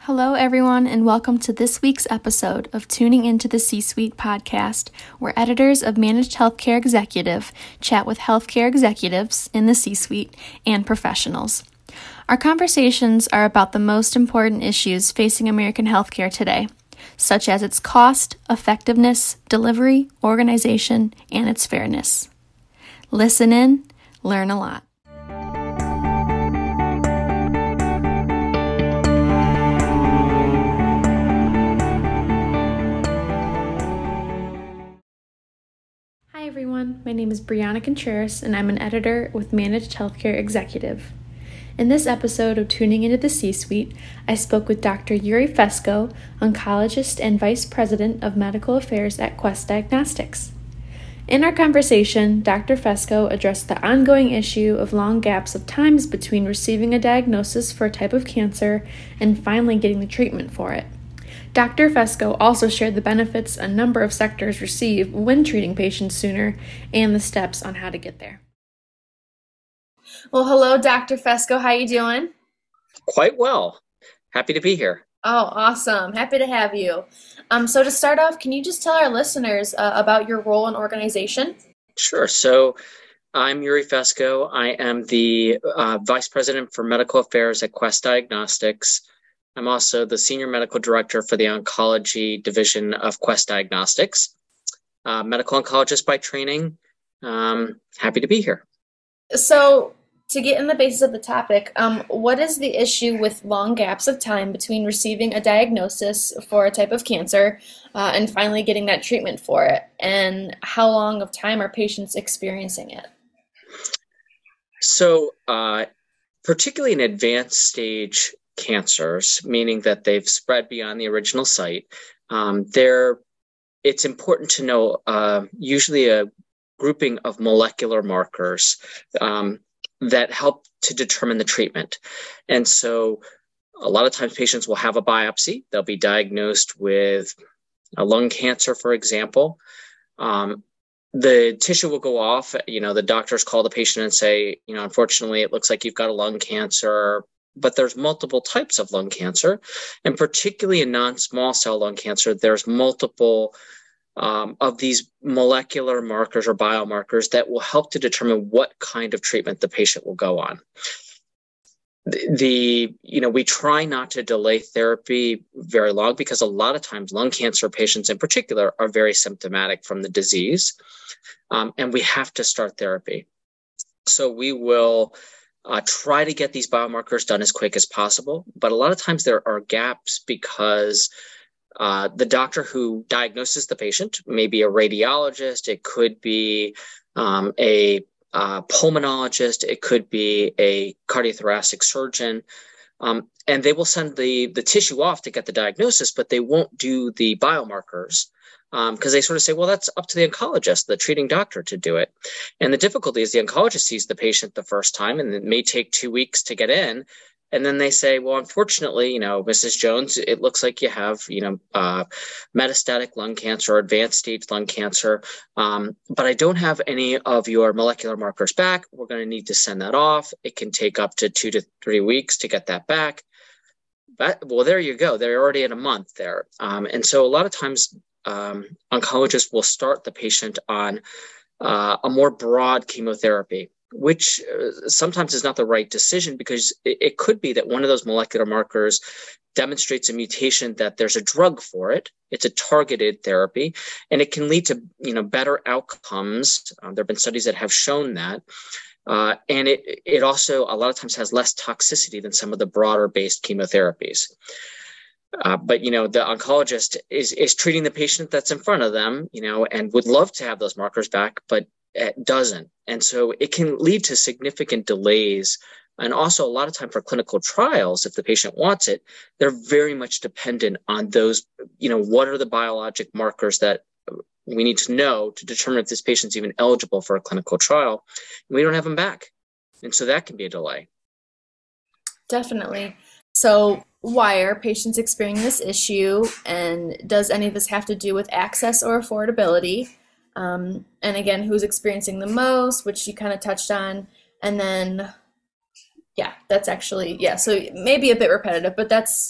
Hello, everyone, and welcome to this week's episode of Tuning Into the C-Suite podcast, where editors of Managed Healthcare Executive chat with healthcare executives in the C-Suite and professionals. Our conversations are about the most important issues facing American healthcare today, such as its cost, effectiveness, delivery, organization, and its fairness. Listen in, learn a lot. Hi everyone, my name is Brianna Contreras and I'm an editor with Managed Healthcare Executive. In this episode of Tuning Into the C-Suite, I spoke with Dr. Yuri Fesko, oncologist and vice president of medical affairs at Quest Diagnostics. In our conversation, Dr. Fesko addressed the ongoing issue of long gaps of times between receiving a diagnosis for a type of cancer and finally getting the treatment for it. Dr. Fesko also shared the benefits a number of sectors receive when treating patients sooner and the steps on how to get there. Well, hello, Dr. Fesko. How you doing? Quite well. Happy to be here. Oh, awesome. Happy to have you. So to start off, can you just tell our listeners about your role and organization? Sure. So I'm Yuri Fesko. I am the vice president for medical affairs at Quest Diagnostics. I'm also the senior medical director for the oncology division of Quest Diagnostics. Medical oncologist by training. Happy to be here. So to get in the basis of the topic, what is the issue with long gaps of time between receiving a diagnosis for a type of cancer and finally getting that treatment for it? And how long of time are patients experiencing it? So particularly in advanced stage cancers, meaning that they've spread beyond the original site, it's important to know usually a grouping of molecular markers that help to determine the treatment. And so a lot of times patients will have a biopsy. They'll be diagnosed with a lung cancer, for example. The tissue will go off. The doctors call the patient and say, unfortunately, it looks like you've got a lung cancer, but there's multiple types of lung cancer. And particularly in non-small cell lung cancer, there's multiple of these molecular markers or biomarkers that will help to determine what kind of treatment the patient will go on. We try not to delay therapy very long because a lot of times lung cancer patients in particular are very symptomatic from the disease, and we have to start therapy. So we will try to get these biomarkers done as quick as possible, but a lot of times there are gaps because the doctor who diagnoses the patient may be a radiologist, it could be a pulmonologist, it could be a cardiothoracic surgeon, and they will send the tissue off to get the diagnosis, but they won't do the biomarkers because they sort of say, well, that's up to the oncologist, the treating doctor, to do it. And the difficulty is the oncologist sees the patient the first time, and it may take 2 weeks to get in. And then they say, well, unfortunately, Mrs. Jones, it looks like you have, metastatic lung cancer or advanced stage lung cancer, but I don't have any of your molecular markers back. We're going to need to send that off. It can take up to 2 to 3 weeks to get that back. Well, there you go. They're already in a month there. And so a lot of times oncologists will start the patient on a more broad chemotherapy, which sometimes is not the right decision because it could be that one of those molecular markers demonstrates a mutation that there's a drug for it. It's a targeted therapy, and it can lead to better outcomes. There have been studies that have shown that. And it also a lot of times has less toxicity than some of the broader based chemotherapies. But the oncologist is treating the patient that's in front of them, and would love to have those markers back, but it doesn't. And so it can lead to significant delays. And also a lot of time for clinical trials, if the patient wants it, they're very much dependent on those, what are the biologic markers that we need to know to determine if this patient's even eligible for a clinical trial. And we don't have them back. And so that can be a delay. Definitely. So why are patients experiencing this issue? And does any of this have to do with access or affordability? And again, who's experiencing the most, which you kind of touched on. And then, that's actually, so maybe a bit repetitive, but that's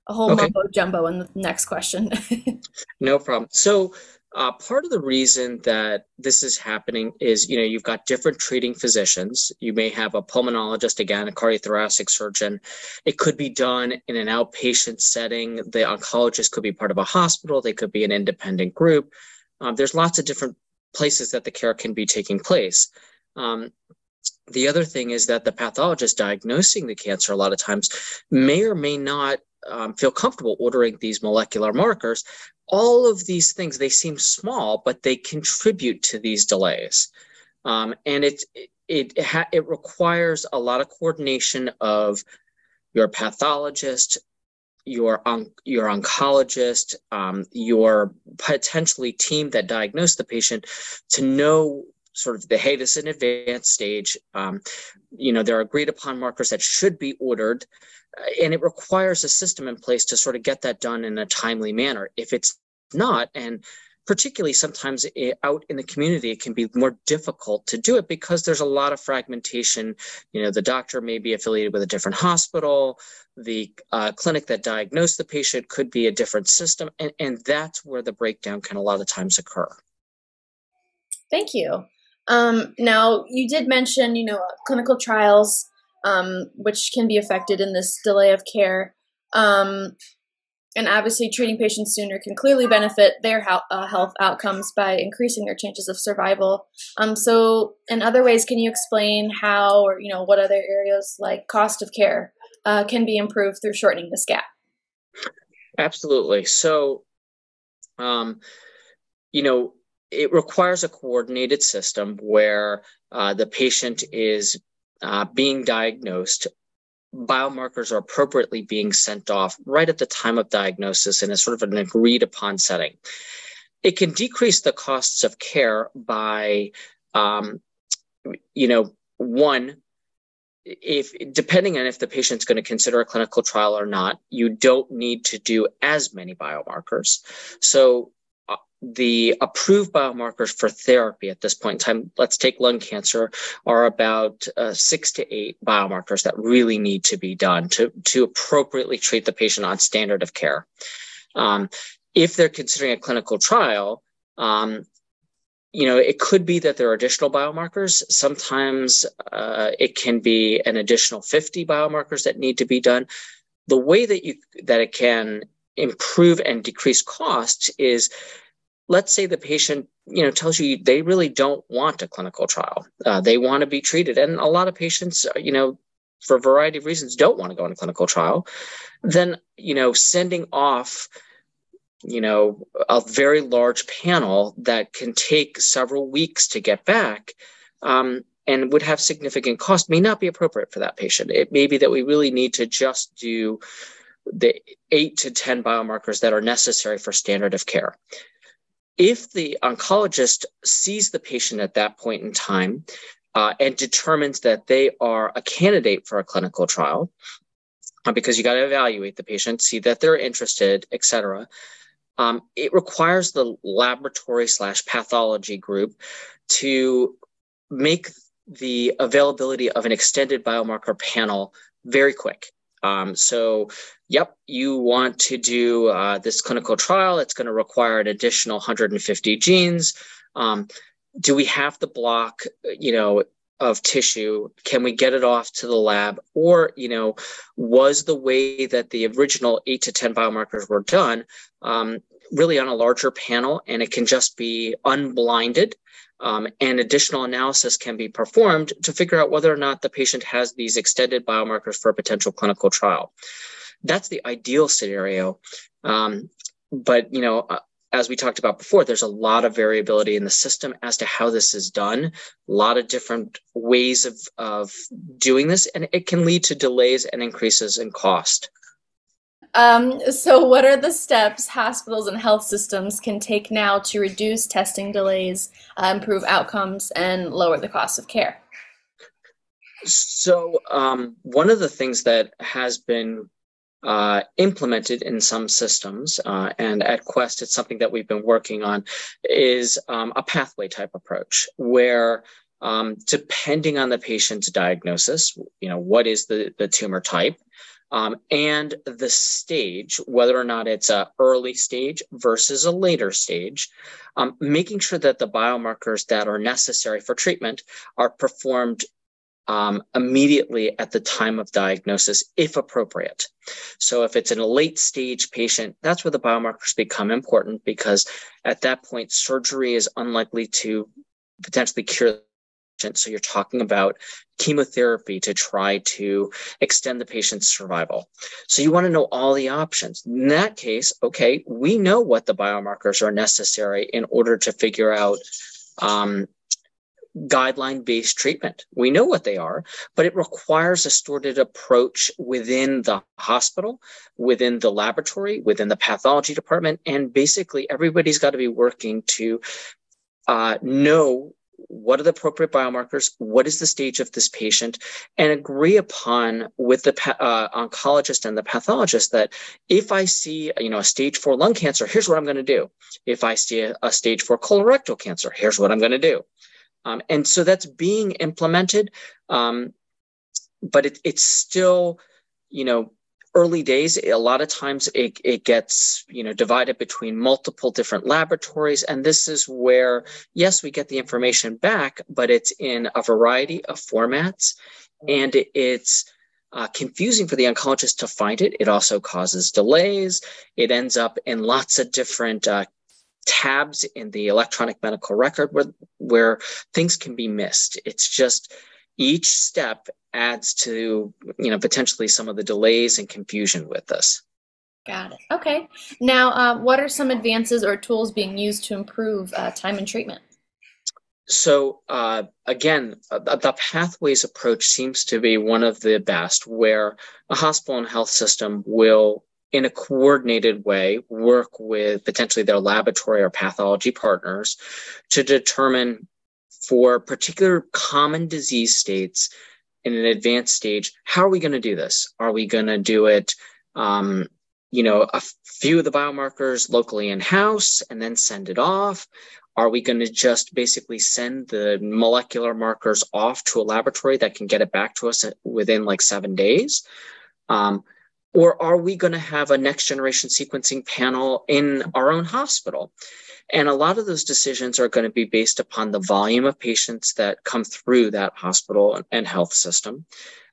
a whole Okay. mumbo jumbo in the next question. No problem. So, part of the reason that this is happening is, you've got different treating physicians. You may have a pulmonologist, again, a cardiothoracic surgeon. It could be done in an outpatient setting. The oncologist could be part of a hospital. They could be an independent group. There's lots of different places that the care can be taking place. The other thing is that the pathologist diagnosing the cancer a lot of times may or may not feel comfortable ordering these molecular markers. All of these things, they seem small, but they contribute to these delays. And it requires a lot of coordination of your pathologist, your oncologist, your potentially team that diagnosed the patient to know sort of hey, this is an advanced stage. There are agreed upon markers that should be ordered, and it requires a system in place to sort of get that done in a timely manner. If it's not, and particularly sometimes out in the community, it can be more difficult to do it because there's a lot of fragmentation. The doctor may be affiliated with a different hospital. The clinic that diagnosed the patient could be a different system. And that's where the breakdown can a lot of times occur. Thank you. Now, you did mention, clinical trials, which can be affected in this delay of care. And obviously, treating patients sooner can clearly benefit their health outcomes by increasing their chances of survival. So in other ways, can you explain how, or, what other areas like cost of care can be improved through shortening this gap? Absolutely. So, it requires a coordinated system where the patient is being diagnosed. Biomarkers are appropriately being sent off right at the time of diagnosis in a sort of an agreed upon setting. It can decrease the costs of care by, one, depending on if the patient's going to consider a clinical trial or not, you don't need to do as many biomarkers. So the approved biomarkers for therapy at this point in time, let's take lung cancer, are about 6 to 8 biomarkers that really need to be done to appropriately treat the patient on standard of care. If they're considering a clinical trial, it could be that there are additional biomarkers. Sometimes it can be an additional 50 biomarkers that need to be done. The way that it can improve and decrease costs is, let's say the patient, tells you they really don't want a clinical trial. They want to be treated. And a lot of patients, for a variety of reasons, don't want to go on a clinical trial. Then, sending off, a very large panel that can take several weeks to get back, and would have significant cost may not be appropriate for that patient. It may be that we really need to just do the 8 to 10 biomarkers that are necessary for standard of care. If the oncologist sees the patient at that point in time and determines that they are a candidate for a clinical trial, because you got to evaluate the patient, see that they're interested, et cetera, it requires the laboratory/pathology group to make the availability of an extended biomarker panel very quick. Yep, you want to do this clinical trial. It's going to require an additional 150 genes. Do we have the block, of tissue? Can we get it off to the lab? Or, was the way that the original 8 to 10 biomarkers were done really on a larger panel, and it can just be unblinded? And additional analysis can be performed to figure out whether or not the patient has these extended biomarkers for a potential clinical trial. That's the ideal scenario. But, as we talked about before, there's a lot of variability in the system as to how this is done, a lot of different ways of doing this, and it can lead to delays and increases in cost. So what are the steps hospitals and health systems can take now to reduce testing delays, improve outcomes, and lower the cost of care? So one of the things that has been implemented in some systems, and at Quest, it's something that we've been working on, is a pathway type approach where depending on the patient's diagnosis, what is the tumor type, and the stage, whether or not it's an early stage versus a later stage, making sure that the biomarkers that are necessary for treatment are performed immediately at the time of diagnosis, if appropriate. So if it's in a late stage patient, that's where the biomarkers become important, because at that point, surgery is unlikely to potentially cure the patient. So you're talking about chemotherapy to try to extend the patient's survival. So you want to know all the options. In that case, okay, we know what the biomarkers are necessary in order to figure out guideline-based treatment. We know what they are, but it requires a sorted approach within the hospital, within the laboratory, within the pathology department, and basically everybody's got to be working to know what are the appropriate biomarkers, what is the stage of this patient, and agree upon with the oncologist and the pathologist that if I see, a stage 4 lung cancer, here's what I'm going to do. If I see a stage 4 colorectal cancer, here's what I'm going to do. And so that's being implemented, but it's still, early days. A lot of times it gets, divided between multiple different laboratories. And this is where, yes, we get the information back, but it's in a variety of formats, and it's confusing for the oncologist to find it. It also causes delays. It ends up in lots of different tabs in the electronic medical record where things can be missed. It's just each step adds to, potentially some of the delays and confusion with this. Got it. Okay. Now, what are some advances or tools being used to improve time and treatment? So again, the pathways approach seems to be one of the best, where a hospital and health system will, in a coordinated way, work with potentially their laboratory or pathology partners to determine for particular common disease states in an advanced stage, how are we going to do this? Are we going to do it, a few of the biomarkers locally in-house and then send it off? Are we going to just basically send the molecular markers off to a laboratory that can get it back to us within like 7 days? Or are we going to have a next generation sequencing panel in our own hospital? And a lot of those decisions are going to be based upon the volume of patients that come through that hospital and health system.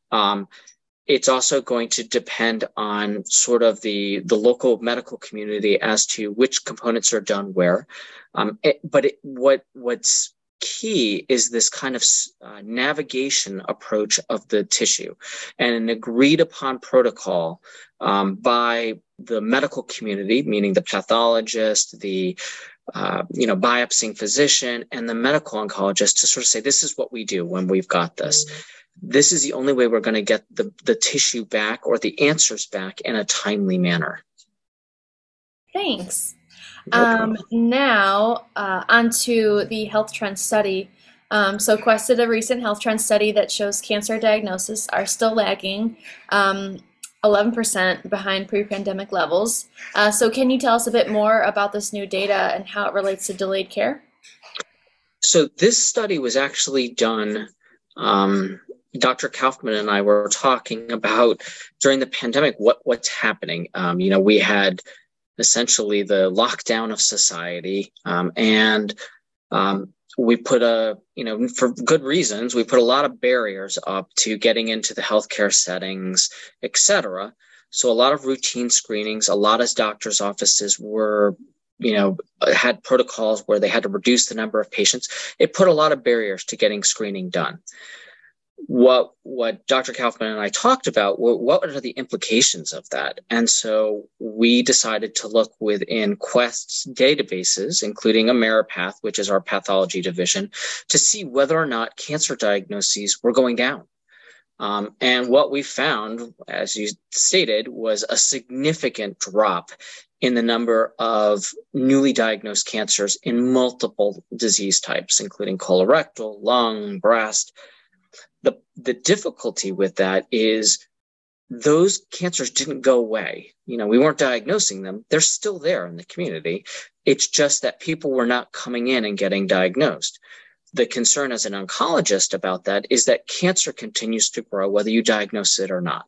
It's also going to depend on sort of the local medical community as to which components are done where. What's key is this kind of navigation approach of the tissue, and an agreed upon protocol by the medical community, meaning the pathologist, the biopsying physician, and the medical oncologist, to sort of say, this is what we do when we've got this. This is the only way we're going to get the tissue back or the answers back in a timely manner. Thanks. Now, onto the health trend study. So Quest did a recent health trend study that shows cancer diagnoses are still lagging 11% behind pre-pandemic levels. So can you tell us a bit more about this new data and how it relates to delayed care? So this study was actually done, Dr. Kaufman and I were talking about during the pandemic, what's happening. We had essentially the lockdown of society, and we put for good reasons, we put a lot of barriers up to getting into the healthcare settings, et cetera. So a lot of routine screenings, a lot of doctors' offices were, had protocols where they had to reduce the number of patients. It put a lot of barriers to getting screening done. What Dr. Kaufman and I talked about, what are the implications of that? And so we decided to look within Quest's databases, including Ameripath, which is our pathology division, to see whether or not cancer diagnoses were going down. And what we found, as you stated, was a significant drop in the number of newly diagnosed cancers in multiple disease types, including colorectal, lung, breast. The difficulty with that is those cancers didn't go away. We weren't diagnosing them. They're still there in the community. It's just that people were not coming in and getting diagnosed. The concern as an oncologist about that is that cancer continues to grow, whether you diagnose it or not.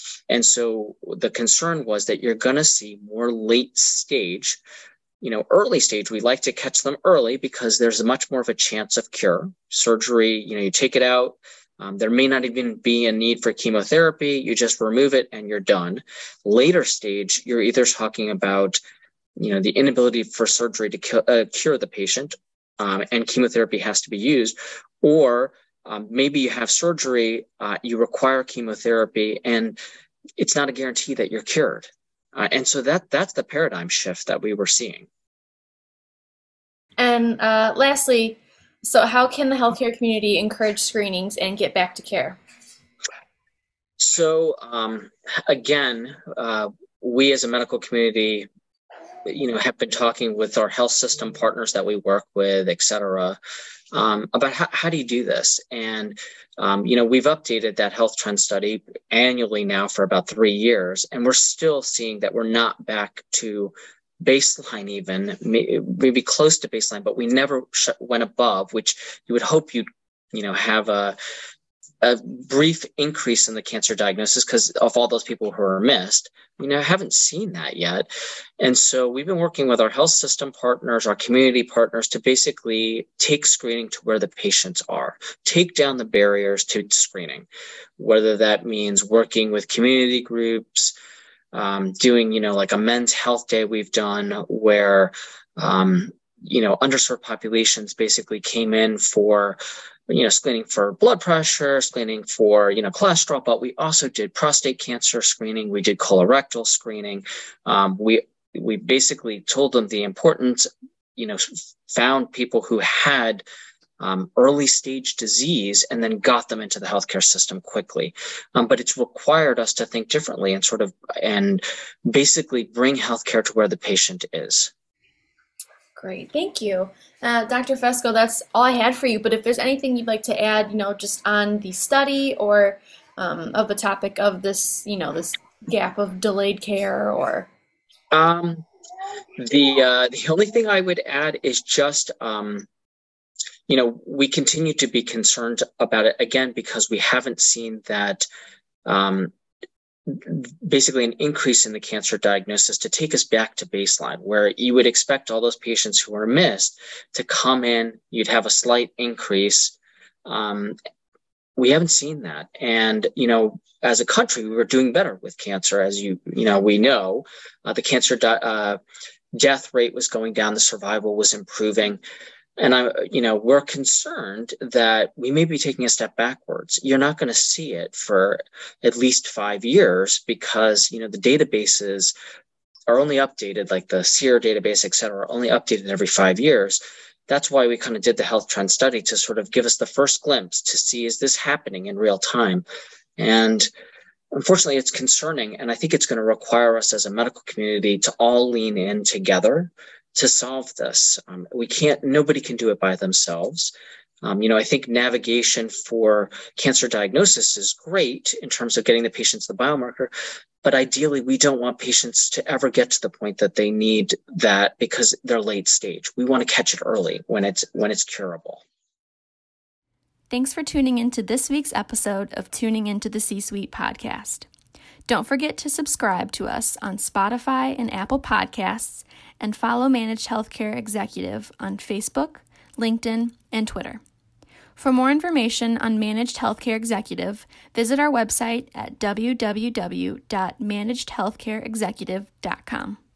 And so the concern was that you're going to see more late stage. Early stage, we like to catch them early because there's much more of a chance of cure. Surgery, you take it out. There may not even be a need for chemotherapy. You just remove it and you're done. Later stage, you're either talking about, the inability for surgery to cure the patient, and chemotherapy has to be used, or maybe you have surgery, you require chemotherapy, and it's not a guarantee that you're cured. And so that's the paradigm shift that we were seeing. And lastly, so how can the healthcare community encourage screenings and get back to care? So again, we as a medical community, have been talking with our health system partners that we work with, et cetera, about how do you do this? And, we've updated that health trend study annually now for about 3 years, and we're still seeing that we're not back to baseline, even maybe close to baseline, but we never went above, which you would hope you'd, have a brief increase in the cancer diagnosis because of all those people who are missed. I haven't seen that yet. And so we've been working with our health system partners, our community partners, to basically take screening to where the patients are, take down the barriers to screening, whether that means working with community groups, doing, like a men's health day we've done where, underserved populations basically came in for, screening for blood pressure, screening for, cholesterol, but we also did prostate cancer screening. We did colorectal screening. We basically told them the importance, found people who had early stage disease and then got them into the healthcare system quickly. But it's required us to think differently and basically bring healthcare to where the patient is. Great. Thank you. Dr. Fesko, that's all I had for you. But if there's anything you'd like to add, just on the study or of the topic of this, this gap of delayed care or. The only thing I would add is just, we continue to be concerned about it, again, because we haven't seen that basically an increase in the cancer diagnosis to take us back to baseline, where you would expect all those patients who are missed to come in, you'd have a slight increase. We haven't seen that. And, as a country, we were doing better with cancer. As we know, the cancer death rate was going down, the survival was improving. And we're concerned that we may be taking a step backwards. You're not going to see it for at least 5 years because, the databases are only updated, like the SEER database, et cetera, are only updated every 5 years. That's why we kind of did the health trend study to sort of give us the first glimpse to see, is this happening in real time? And unfortunately, it's concerning. And I think it's going to require us as a medical community to all lean in together to solve this. Nobody can do it by themselves. I think navigation for cancer diagnosis is great in terms of getting the patients the biomarker, but ideally we don't want patients to ever get to the point that they need that because they're late stage. We want to catch it early when it's curable. Thanks for tuning into this week's episode of Tuning Into the C-Suite podcast. Don't forget to subscribe to us on Spotify and Apple Podcasts and follow Managed Healthcare Executive on Facebook, LinkedIn, and Twitter. For more information on Managed Healthcare Executive, visit our website at www.managedhealthcareexecutive.com.